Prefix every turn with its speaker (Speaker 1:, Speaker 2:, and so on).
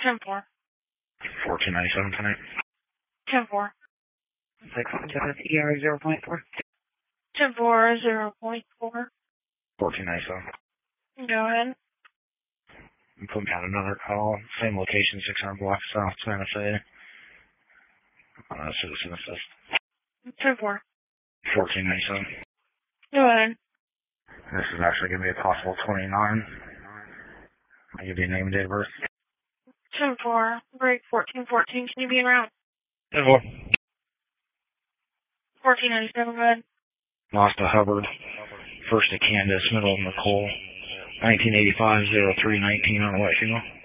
Speaker 1: 10-4.
Speaker 2: 1497 tonight.
Speaker 1: 10-4.
Speaker 3: 617 ER 0.4.
Speaker 1: 10-4, 0.4.
Speaker 2: 1497.
Speaker 1: Go ahead.
Speaker 2: I'm putting out another call. Same location, 600 blocks south, Santa Fe. Citizen assist.
Speaker 1: 10-4.
Speaker 2: 1497.
Speaker 1: Go ahead.
Speaker 2: This is actually going to be a possible 29. I'll give you a name and date of birth.
Speaker 1: 10-4. Break 14-14. Can you be en route?
Speaker 2: 10-4.
Speaker 1: 1497. Go ahead.
Speaker 2: Lost to Hubbard. First to Candace, middle of McCole. 1985-03-19 on the white female.